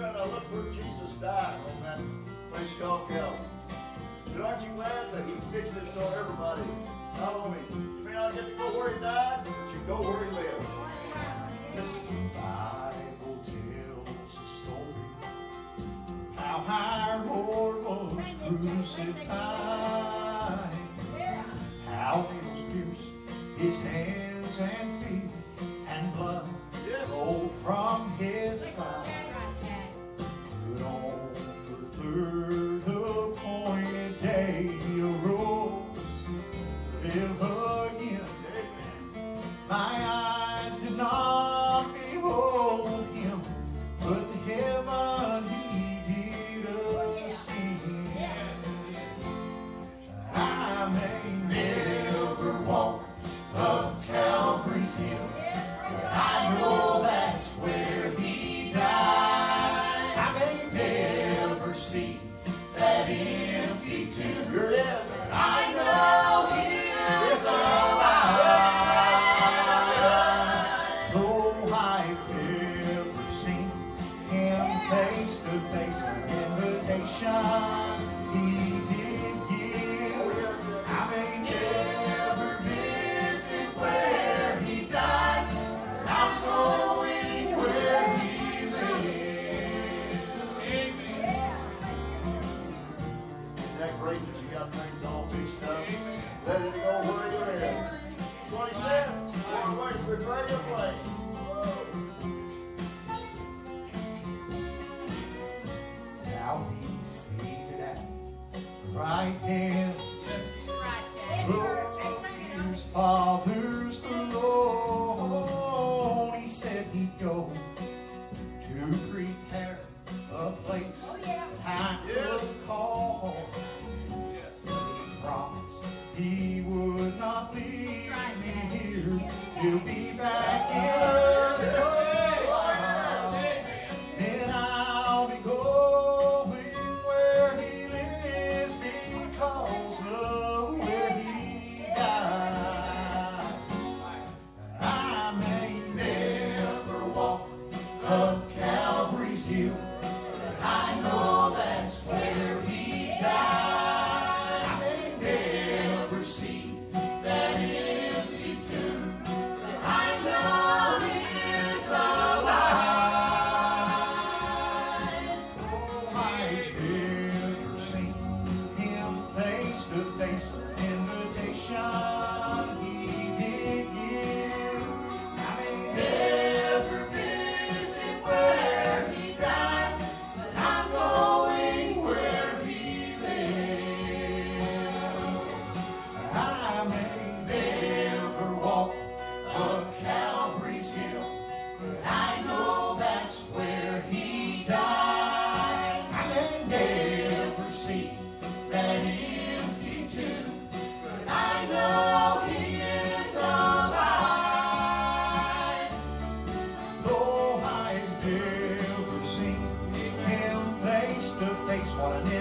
friend, I look where Jesus died on that place called Calvary. But aren't you glad that he fixed it so everybody, not only, you may not get to go where he died, but you go where he lived. Listen, the Bible tells a story how our Lord was crucified, how nails pierced his hands and feet, and blood rolled from his side. But on the third appointed day he arose to live again. My eyes did not behold him, but to heaven he did ascend. I may never walk up Calvary's hill, but I know that's where he died. I may never see that empty tomb, but I know he is alive. Though I've never seen him face to face, an invitation he did give. I may never visit where he died, but I'm going where he lived. Isn't that great that you got things all fixed up, ready to go where he lives? That's what he said. Everybody prepare your place. Now he's seated at the right hand of his Father's throne. He said he'd go to prepare a place that I could call. But he promised he would not leave me here. He'll be back in a little while. Then I'll be going where he lives because of where he died. I may never walk up Calvary's hill, but I know that's where he died. I may never see that empty tomb, but I know he is alive. Though I've never seen him face to face, an invitation he did give. I may never visit where he died, but I'm going where he lives. I may never walk up Calvary's hill, but I know that's where he died. I may never see that empty tomb, but I know he is alive. Though I've never seen him face to face, what an